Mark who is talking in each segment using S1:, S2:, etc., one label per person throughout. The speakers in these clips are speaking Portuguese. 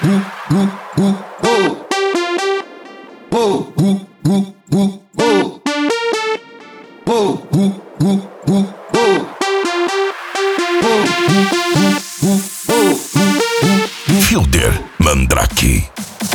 S1: Fielder Mandrake.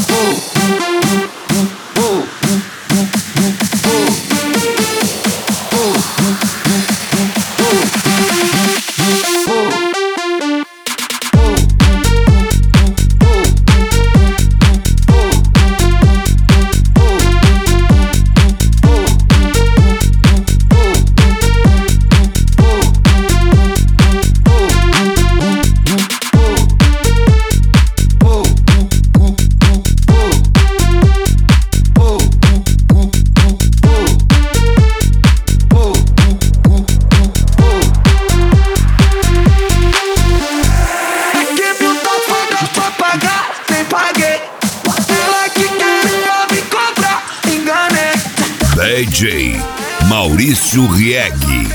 S1: DJ Maurício Rieg.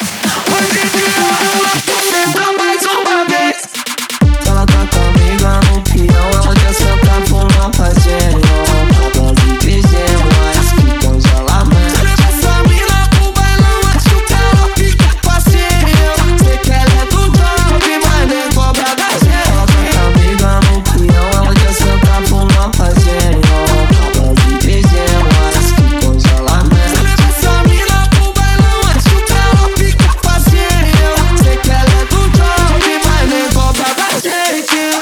S2: Mais uma vez. Se ela tá comigo no pião, ela quer sentar por não fazer. Acaba de dizer, mas que congelamento. Você leva essa mina pro bailão, acho que ela fica passiva. Sei que ela é do drop, mas nem cobra da gente. Ela tá comigo no pião, ela quer sentar por não fazer. Acaba de dizer, mas que congelamento. Você leva essa mina pro bailão, acho que ela fica passiva. Sei que ela é do drop, mas nem cobra da gente.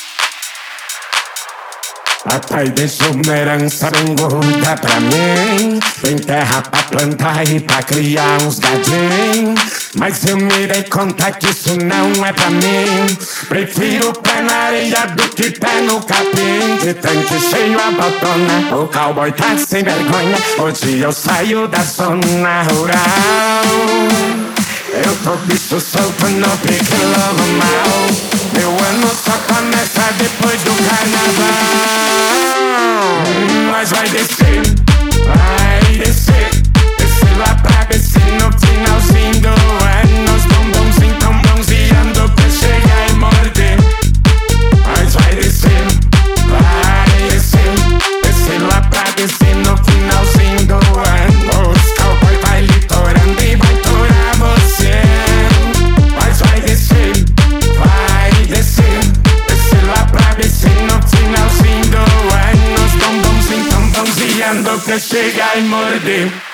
S3: Papai deixou uma herança bem gorda pra mim. Tem terra pra plantar e pra criar uns gadinhos. Mas eu me dei conta que isso não é pra mim. Prefiro pé na areia do que pé no capim. De tanque cheio a botona, o cowboy tá sem vergonha. Hoje eu saio da zona rural. Eu tô bicho solto no pique logo mal. Meu ano só começa depois do carnaval. Nós vai descer, descer lá pra descer no finalzinho do ano. Os bombonzinhos tão bronzeando pra chegar e morder. Nós vai descer, descer lá pra descer no finalzinho do ano. Os cowboy vai litorando e vai torar você. Nós vai descer, descer lá pra descer no finalzinho do ano. Os bombonzinhos tão bronzeando pra chegar e morder.